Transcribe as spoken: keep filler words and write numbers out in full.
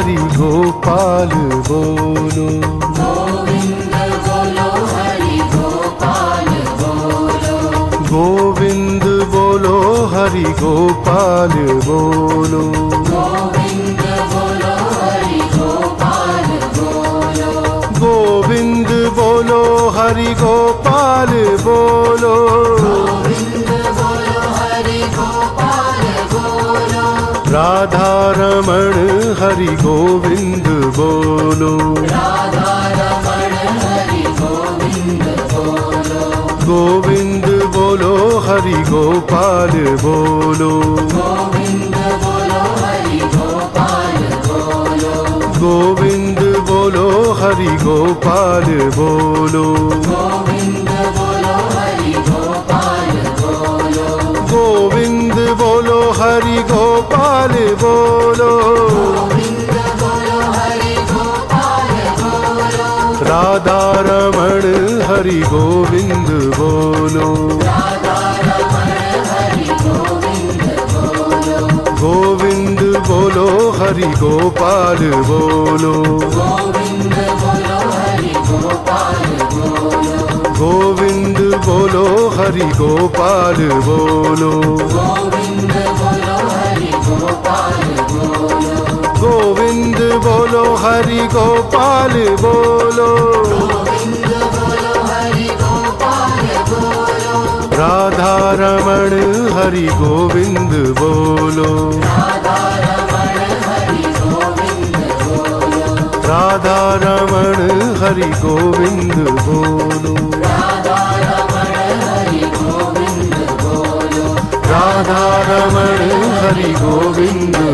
हरि गोपाल बोलो। गोविंद बोलो हरि गोपाल बोलो। गोविंद बोलो हरि गोपाल बोलो। गोविंद बोलो हरि गोपाल बोलो। गोविंद बोलो हरि गोपाल बोलो। गोविंद बोलो हरि गोपाल बोलो। राधा रमण हरि गोविंद बोलो। राधा रमण हरि गोविंद बोलो। गोविंद बोलो हरि गोपाल बोलो। गोविंद बोलो हरि गोपाल बोलो। गोविंद बोलो हरि गोपाल बोलो। गोविंद बोलो हरि गोपाल बोलो। गोविंद बोलो हरि गोपाल बोलो। गोविंद बोलो हरि गोपाल बोलो। राधा रमण हरि गोविंद बोलो। राधा रमण हरि गोविंद बोलो। गोविंद बोलो हरि गोपाल बोलो। गोविंद बोलो हरि गोपाल बोलो। गोविंद बोलो हरि गोपाल बोलो। गोविंद बोलो हरि गोपाल बोलो। गोविंद बोलो हरि गोपाल बोलो। गोविंद बोलो हरि गोपाल बोलो। राधा रमण हरि गोविंद बोलो। राधा रमण हरि गोविंद बोलो। राधा रमण हरि गोविंद बोलो। राधा रमण हरि गोविंद बोलो। राधा रमण हरि गोविंद